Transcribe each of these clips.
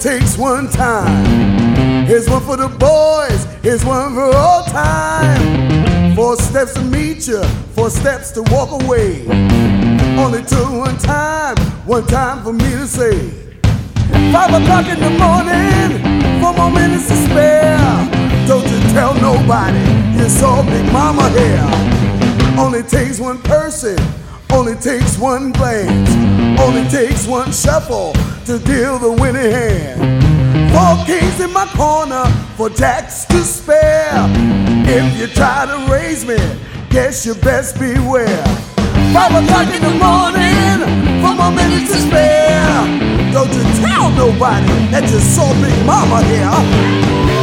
takes one time. Here's one for the boys, here's one for all time. 4 steps to meet you, 4 steps to walk away. Only took one time for me to say 5 o'clock in the morning, 4 more minutes to spare. Don't you tell nobody you saw Big Mama here. Only takes one person, only takes one glance, only takes one shuffle to deal the winning hand. 4 kings in my corner, 4 jacks to spare. If you try to raise me, guess you best beware. 5 o'clock in the morning, 4 more minutes to spare. Don't you tell nobody that you saw Big Mama here.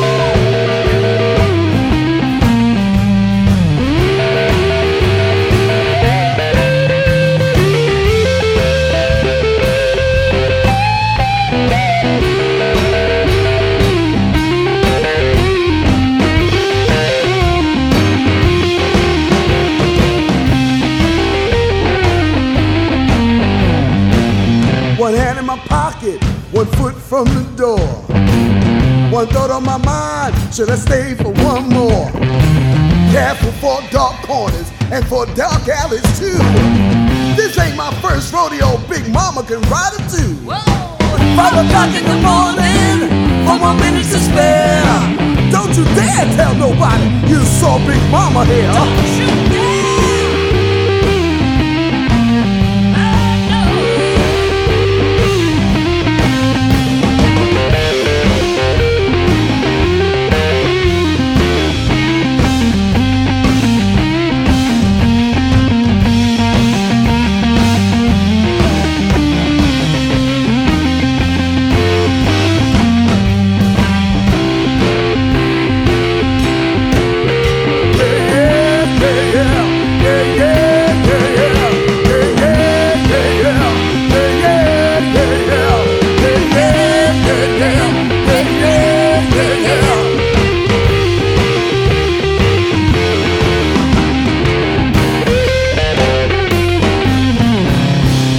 One hand in my pocket, 1 foot from the door. One thought on my mind, should I stay for one more? Careful for dark corners and for dark alleys too. This ain't my first rodeo, Big Mama can ride it too. Whoa. 5 o'clock in the morning, 4 more minutes to spare. Don't you dare tell nobody you saw Big Mama here. Don't you dare!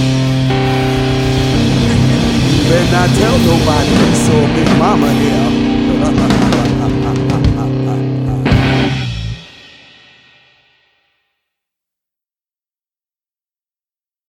Better not tell nobody you saw Big Mama here.